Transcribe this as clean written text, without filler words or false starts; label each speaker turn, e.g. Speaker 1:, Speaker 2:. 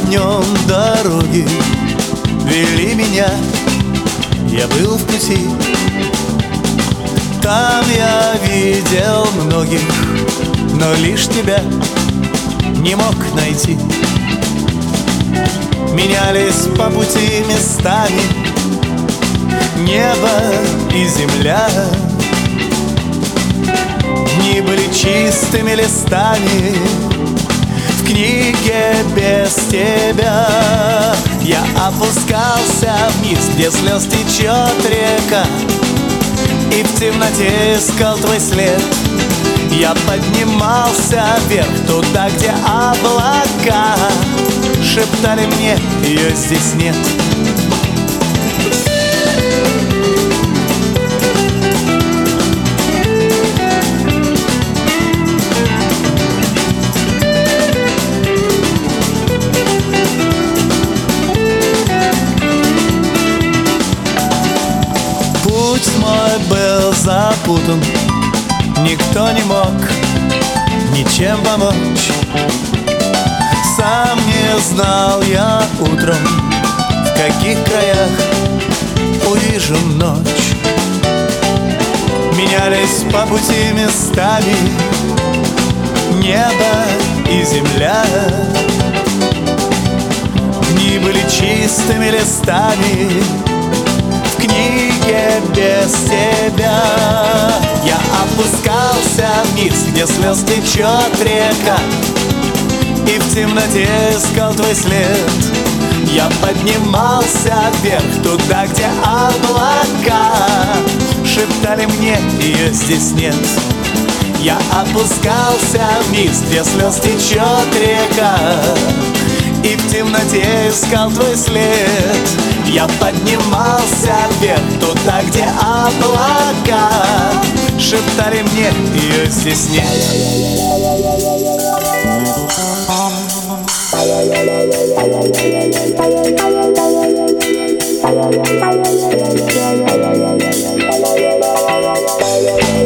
Speaker 1: нем дороги вели меня, я был в пути. Там я видел многих, но лишь тебя не мог найти. Менялись по пути местами небо и земля. Дни были чистыми листами в книге без тебя. Я опускался вниз, где слез течет река, и в темноте искал твой след. Я поднимался вверх, туда, где облака шептали мне: ее здесь нет. Путь мой был запутан, никто не мог ничем помочь. Сам не знал я утром, в каких краях увижу ночь. Менялись по пути местами небо и земля. Дни были чистыми листами в книге без тебя. Я опускался вниз, где слез течет река, и в темноте искал твой след. Я поднимался вверх, туда, где облака шептали мне: ее здесь нет. Я опускался вниз, где слез течет река, и в темноте искал твой след. Я поднимался вверх, туда, где облака шептали мне: ее здесь нет.
Speaker 2: Yeah.